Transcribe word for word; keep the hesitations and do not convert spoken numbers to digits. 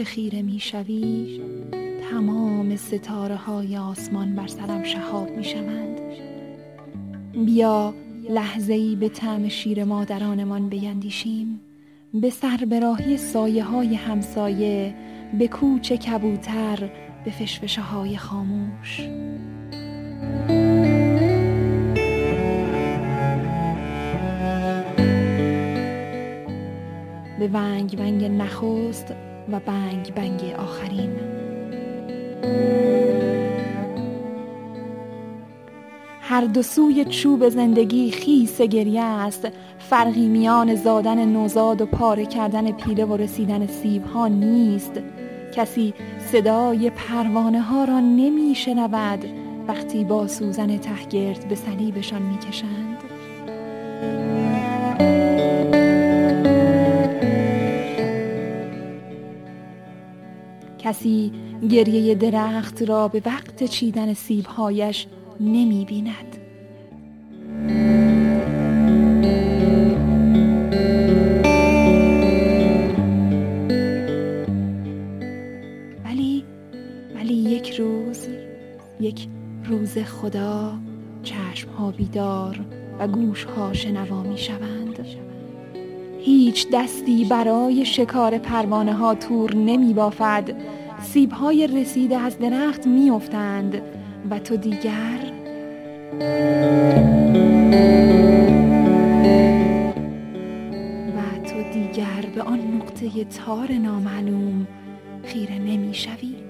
چه خیره می شوی، تمام ستاره های آسمان بر سرم شهاب می شوند. بیا لحظه‌ای به طعم شیر مادرانمان بیندیشیم، به سربراهی سایه های همسایه، به کوچ کبوتر، به فشفشه های خاموش. به ونگ ونگ نخست و بنگ بنگ آخرین. هر دو سوی چوب زندگی خیس گریه است، فرقی میان زادن نوزاد و پاره کردن پیله و رسیدن سیب ها نیست. کسی صدای پروانه ها را نمی شنود وقتی با سوزن تهگرد به صلیبشان می کشند. کسی گریه درخت را به وقت چیدن سیبهایش نمی بیند. ولی ولی یک روز یک روز خدا چشمها بیدار و گوشها شنوا می شوند. هیچ دستی برای شکار پروانه ها تور نمی بافد. سیب های رسیده از درخت می افتند و تو دیگر و تو دیگر به آن نقطه تار نامعلوم خیره نمی شوی.